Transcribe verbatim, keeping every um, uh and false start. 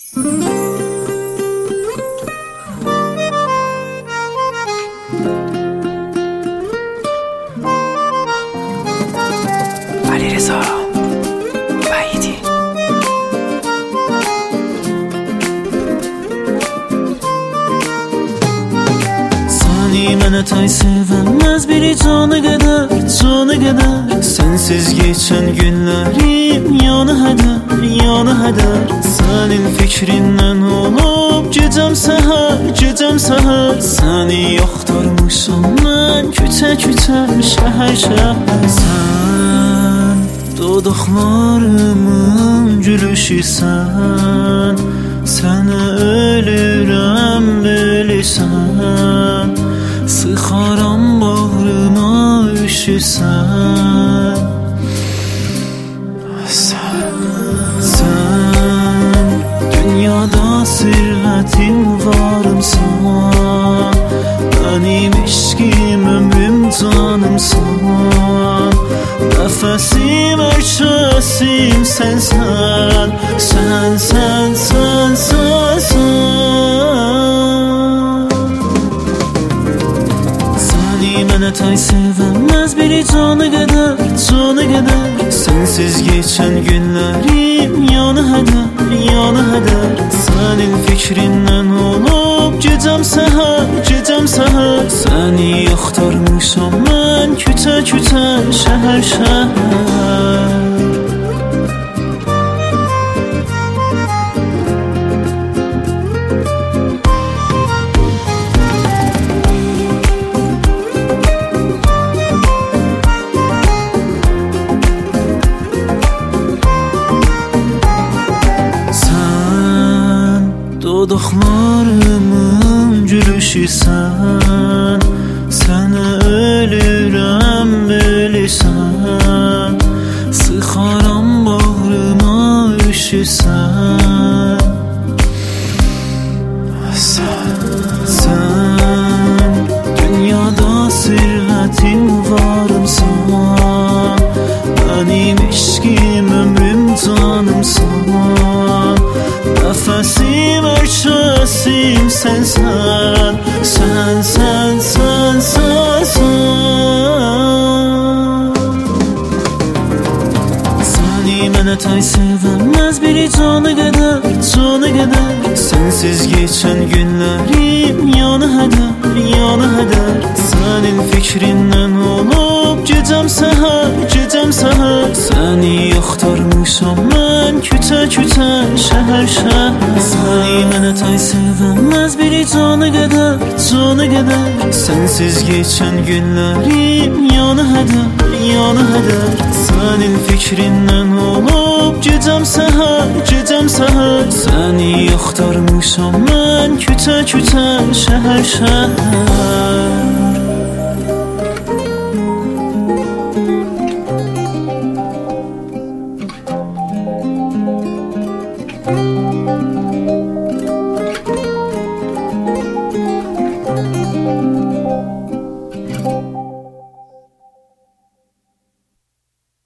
علیرضا وحیدی. Səni mənə tay sevəməz biri cana qədər, cana qədər. Sənsiz geçən günlərim yana hədər, yana hədər. Sənin fikrindən olub gecəm səhər, gecəm səhər. Səni yoxdurmuşam mən küçə küçə, şəhər şəhər. Sən dodaqlarımın gülüşüsən, sənə ölürəm bilirsən. Sıxaram bağrıma üşüsən. Sən, sən dünyada sirvətin varımsan, mənim eşqim ömrüm canımsan. Nəfəsim ölçəsim sənsən, sən, sən, sən, sən, sən. Səni mənə tay sevəməz biri cana qədər, cana qədər. Sənsiz geçən günlərim yana hədər, yana hədər. Sənin fikrindən olub gecəm səhər, gecəm səhər. Səni yoxdurmuşam mən küçə küçə, şəhər şəhər. Dodaqlarımın gülüşüsən, sənə ölürəm bilirsən. Sıxaram bağrıma üşüsən. Sən, sən dünyada sirvətin varımsan, mənim eşqim ömrüm canımsan. Nəfəsim ölçəsim sənsən, sən, sən, sən, sən, sən. Səni mənə tay sevəməz biri cana qədər, cana qədər. Sənsiz geçən günlərim yana hədər, yana hədər. Sənin fikrindən olub gecəm səhər, gecəm səhər. Səni yoxdurmuşam mən küçə küçə, şəhər şəhər. Səni mənə tay sevəməz biri cana qədər, cana qədər. Sənsiz geçən günlərim yana hədər, yana hədər. Sənin fikrindən olub gecəm səhər, gecəm səhər. Səni yoxdurmuşam mən küçə küçə, şəhər şəhər.